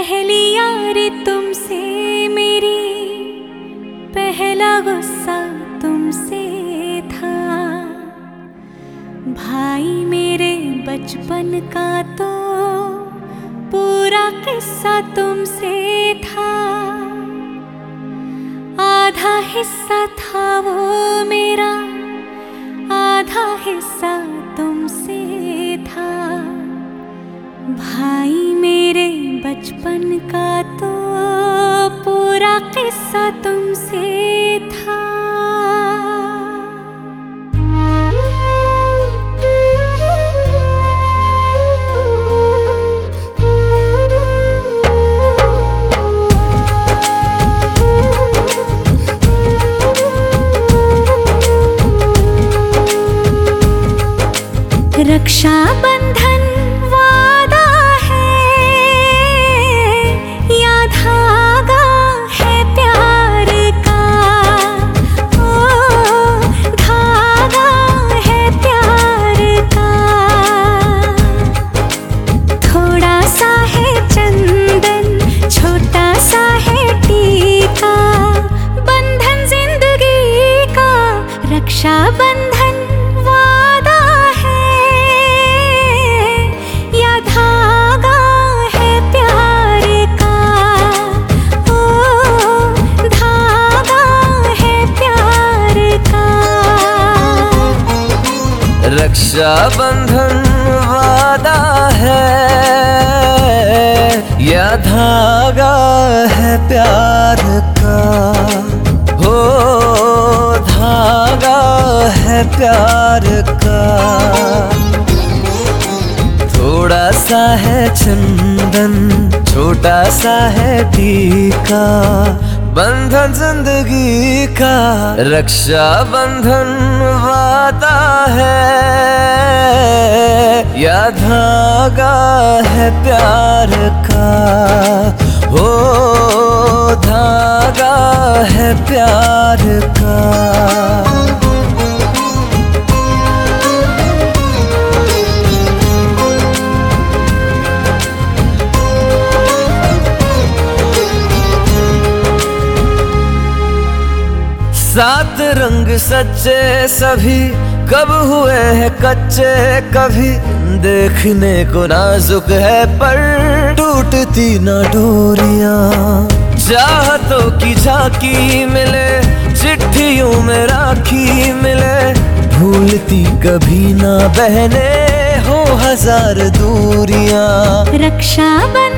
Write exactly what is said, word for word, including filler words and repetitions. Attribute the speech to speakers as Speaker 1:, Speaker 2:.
Speaker 1: पहली यारी तुमसे मेरी, पहला गुस्सा तुमसे था। भाई मेरे बचपन का तो पूरा किस्सा तुमसे था। आधा हिस्सा था वो मेरा, आधा हिस्सा तुमसे था। भाई मेरे बचपन का तो पूरा किस्सा तुमसे था। रक्षा बंधन वादा है या धागा है प्यार का। ओ धागा है प्यार का। थोड़ा सा है चंदन, छोटा सा है टीका। बंधन जिंदगी का रक्षा बंधन वादा है या धागा है प्यार का। ओ धागा है प्यार का।
Speaker 2: रक्षा बंधन वादा है या धागा है प्यार का। हो धागा है प्यार का। थोड़ा सा है चंदन, छोटा सा है टीका। बंधन जिंदगी का रक्षा बंधन वादा है या धागा है प्यार का। हो धागा है प्यार का। सात रंग सच्चे सभी कब हुए हैं कच्चे कभी। देखने को नाजुक है पर टूटती ना डोरियां। चाहतों की झांकी मिले, चिट्ठियों में राखी मिले। भूलती कभी ना बहने हो हजार दूरियां।
Speaker 1: रक्षा बंधन